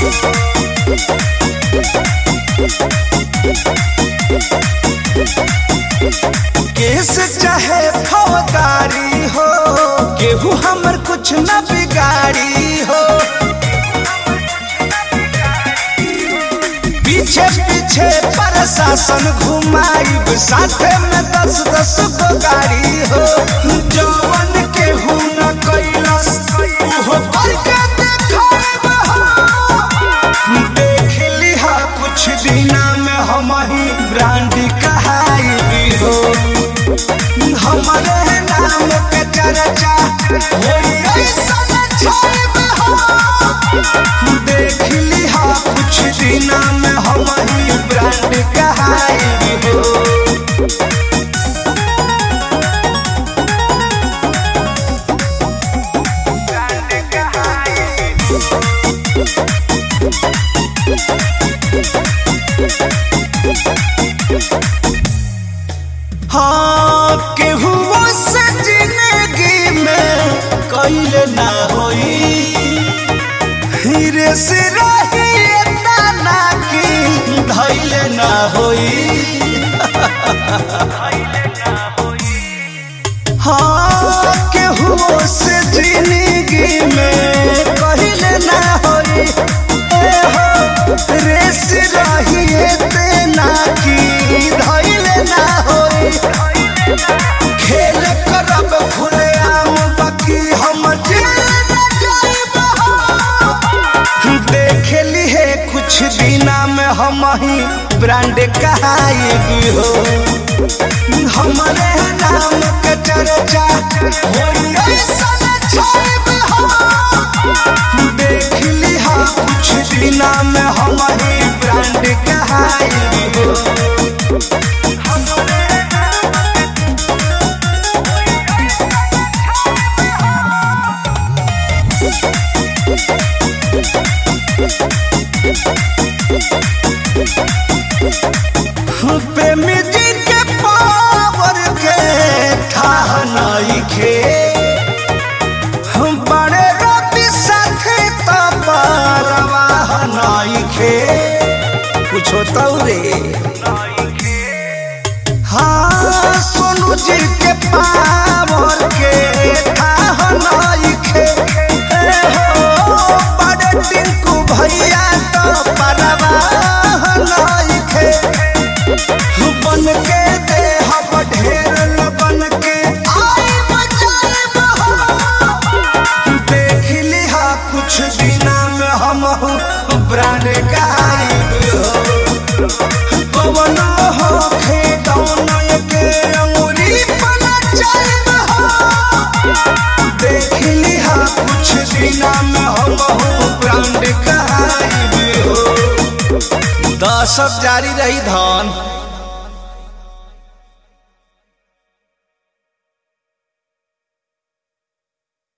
कैसे चाहे फौदारी हो, केहू हमर कुछ न बिगाड़ी हो। पीछे पीछे प्रशासन घुमाई, साथे में 10-10 गो गाड़ी हो। जवन केहू न कैलस उहो करके देखाइब हो। देख लिहा कुछ दिना में हम ही ब्रांड कहाई हो। हमारे नाम के चर्चा होई ऐसन छाइब हो। देख लिहा कुछ दिना में हम ही ब्रांड कहाई हो। हाँ केहू से जिंदगी में कैले ना होई, हीरे से रही ताना की धैले ना होई। हाँ केहू से जिंदगी में कैले ना होई, रेस रही तेना की धैले ना होई। खेल करब खुलेआम बाकी हम जेल जाइब हो। देख लिहे कुछ दिना में हम ही ब्रांड कहाइब हो। हमारे नाम के चर्चा होई ऐसन छाइब हो। देख लिहा कुछ दिना में हम ही ब्रांड कहाइब हो। प्रेमी जी के पावर के थाह नइखे, बड़े रवि साथे त परवाह नइखे। कुछो तौरे हाँ सोनू जी के पावर के थाह नइखे। बड़े टिंकू भैया त परवाह नइखे। बन के दे हम ढेर बन के आई बजाइब हो। देख लिहा कुछ दिना में हम ब्रांड गाइब हो। पवन हो खेतौन के अंगुरी पर जाइब हो। देख लिहा कुछ दिना में हम ब्रांड गाइब हो। दशक जारी रही धन।